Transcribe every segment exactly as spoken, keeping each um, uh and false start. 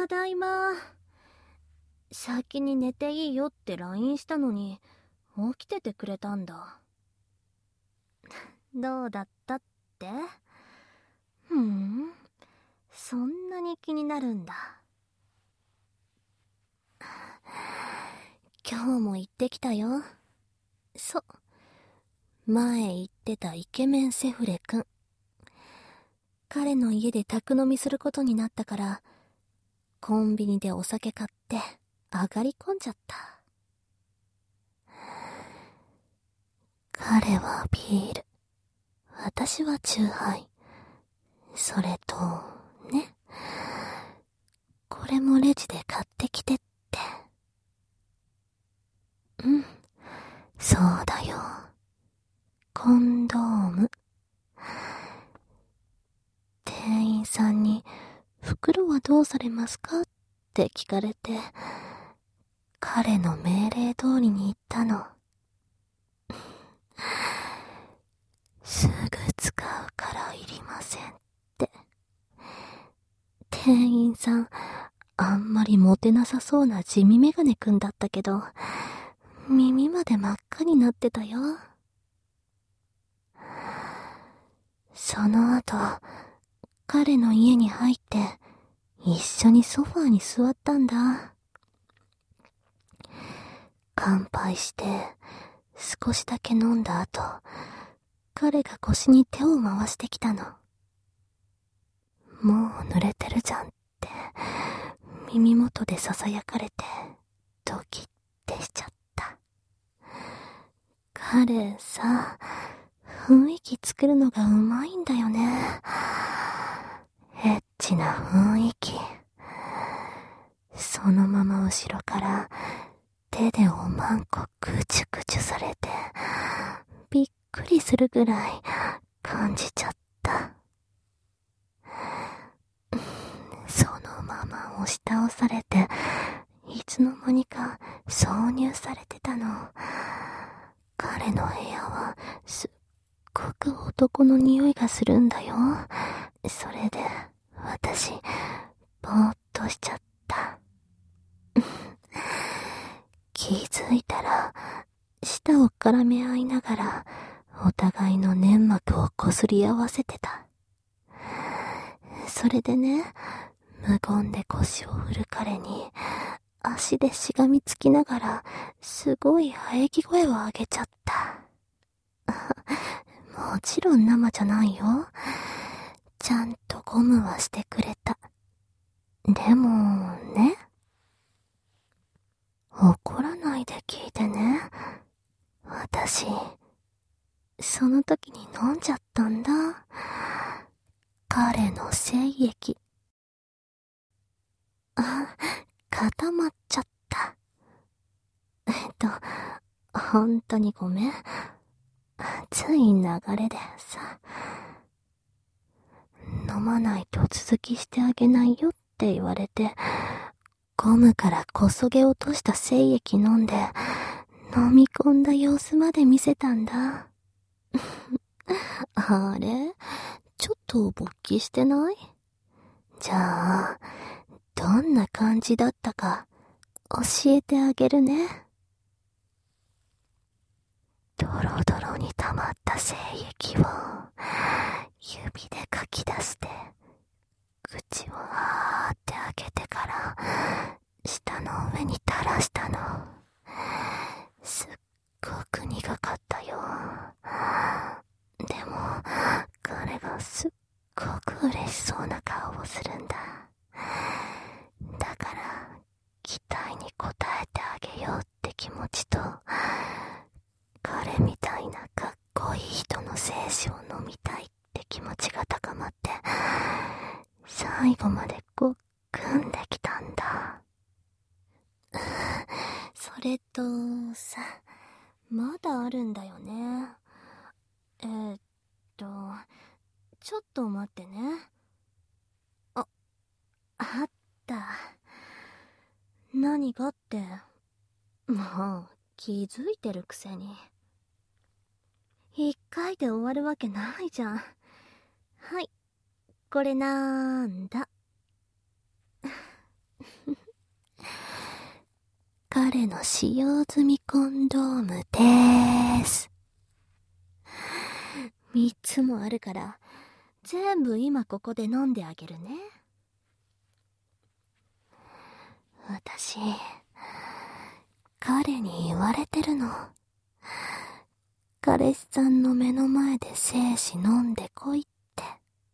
ただいま。先に寝ていいよって ライン したのに起きててくれたんだ。どうだったって？ふん、そんなに気になるんだ。今日も行ってきたよ。そう、前言ってたイケメンセフレくん。彼の家で宅飲みすることになったから、コンビニでお酒買って上がり込んじゃった。彼はビール、私はチューハイ。それとね、これもレジで買ってきてって。うん、そうだよ、コンドーム。店員さんに袋はどうされますかって聞かれて、彼の命令通りに言ったの。すぐ使うからいりませんって。店員さん、あんまりモテなさそうな地味メガネくんだったけど、耳まで真っ赤になってたよ。その後、彼の家に入って、一緒にソファーに座ったんだ。乾杯して、少しだけ飲んだ後、彼が腰に手を回してきたの。もう濡れてるじゃんって、耳元で囁かれて、ドキッてしちゃった。彼さ、雰囲気作るのがうまいんだよね。エッチな雰囲気。そのまま後ろから手でおまんこぐちゅぐちゅされて、びっくりするぐらい感じちゃった。そのまま押し倒されて、いつの間にか挿入されてたの。彼の部屋はすっごく男の匂いがするんだよ。それで私ぼーっとしちゃった。気づいたら舌を絡め合いながらお互いの粘膜をこすり合わせてた。それでね、無言で腰を振る彼に足でしがみつきながらすごい喘ぎ声を上げちゃった。もちろん生じゃないよ。ちゃんとゴムはしてくれた。でもね、怒らないで聞いてね。私、その時に飲んじゃったんだ。彼の精液。あ、固まっちゃった。えっと、本当にごめん。つい流れでさ。飲まないと続きしてあげないよって言われて、ゴムからこそげ落とした精液飲んで、飲み込んだ様子まで見せたんだ。あれ？ちょっと勃起してない？じゃあ、どんな感じだったか教えてあげるね。ドロドロに溜まった精液を指でかき出して、口をあーって開けてから舌の上に垂らしたの。すっごく苦かったよ。でも彼がすっごく嬉しそうな顔をするんだ。だから期待に応えてあげようって気持ちと、彼みたいなかっこいい人の精子を飲みたいって気持ちが高まって、最後までごっくんできたんだ。それとさ、まだあるんだよね。えー、っと、ちょっと待ってね。あ、あった。何がって、もう気づいてるくせに。一回で終わるわけないじゃん。はい、これなんだ。 彼の使用済みコンドームでーす。三つもあるから、全部今ここで飲んであげるね。私、彼に言われてるの。彼氏さんの目の前で精子飲んでこいって。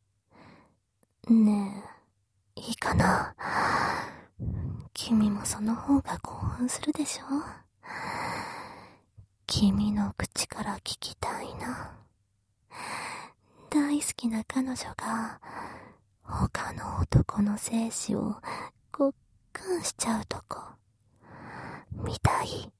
ねえ、いいかな。君もその方が興奮するでしょ。君の口から聞きたいな。大好きな彼女が他の男の精子をごっくんしちゃうとこ見たい。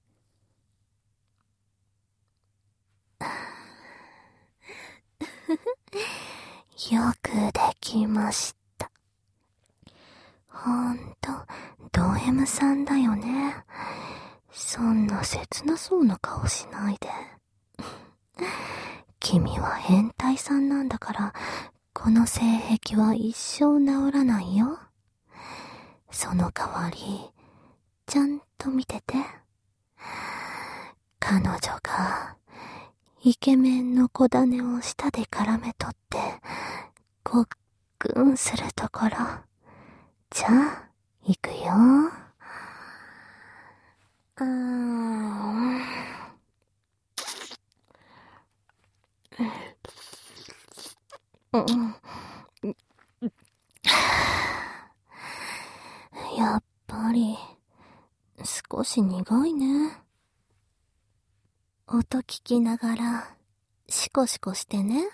よくできました。ほんとド M さんだよね。そんな切なそうな顔しないで。君は変態さんなんだから、この性癖は一生治らないよ。その代わり、ちゃんと見てて。彼女が、イケメンの小種を舌で絡め取って、ごっくんするところ。じゃあ、行くよ。あーん。うん。やっぱり、少し苦いね。音聞きながら、シコシコしてね。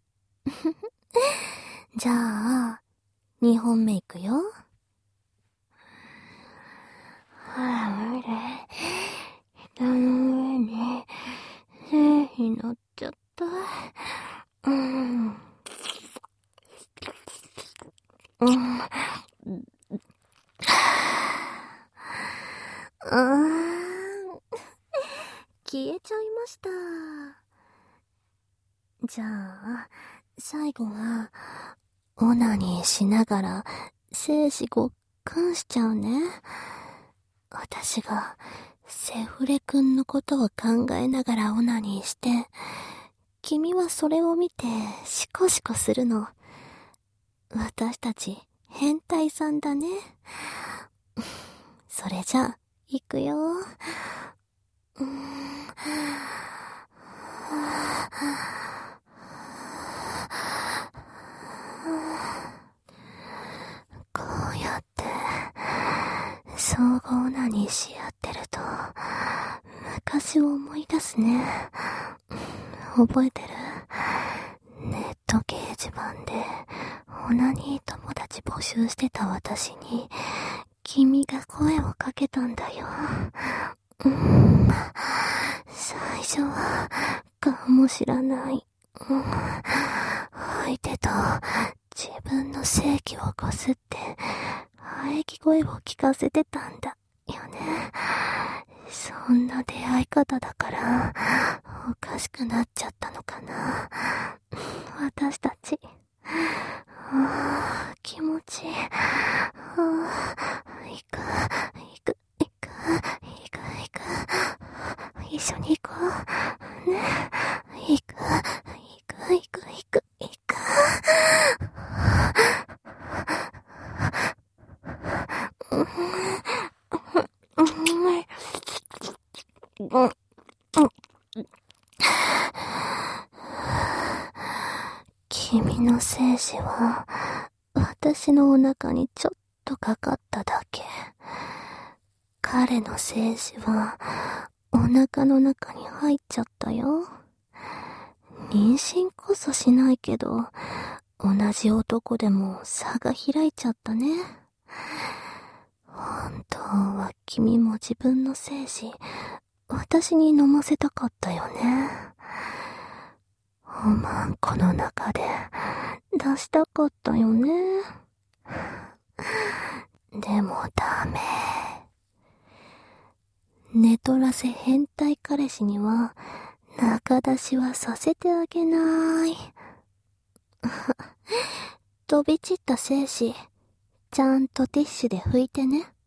じゃあ、二本目いくよ。はぁ、人の上に、精子乗っちゃった。うん。うん。あー、消えちゃいました。じゃあ、最後は、オナニーしながら、精子ごっくんしちゃうね。私が、セフレくんのことを考えながらオナニーして、君はそれを見て、シコシコするの。私たち、変態さんだね。それじゃあ、行くよ。うーん。こうやって、総合何し合ってると、昔を思い出すね。覚えてる？ネット掲示板で、オナニー友達募集してた私に、君が声をかけたんだよ。うーん、最初は、かもしらない。うん、相手と自分の性器をこすって、喘ぎ声を聞かせてたんだよね。そんな出会い方だから、おかしくなっちゃったのかな。私たち。ああ、気持ちいい。ああ、行く、行く、行く、行く、行く。一緒に行こう。ね。行く、行く、行く、行く、行く。うん、うん、うん。君の精子は、私のお腹にちょっとかかっただけ。彼の精子は、お腹の中に入っちゃったよ。妊娠こそしないけど、同じ男でも差が開いちゃったね。本当は君も自分の精子、私に飲ませたかったよね。おまんこの中で出したかったよね。でもダメ。寝取らせ変態彼氏には中出しはさせてあげない。飛び散った精子、ちゃんとティッシュで拭いてね。